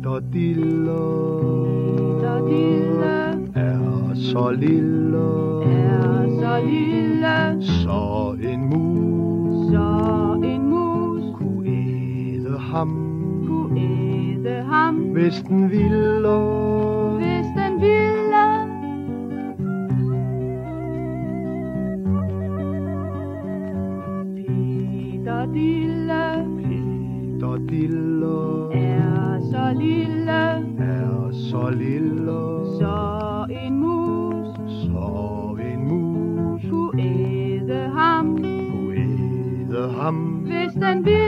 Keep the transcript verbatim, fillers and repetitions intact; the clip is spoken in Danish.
Peter Dille, Peter Dille er så lille, er så lille, så en mus, så en mus kunne æde ham, kunne æde ham, hvis den ville, hvis den ville. Peter Dille, Peter Dille, er så lille, er så lille, så en mus så en mus, kunne æde ham, kunne æde ham, hvis den ville.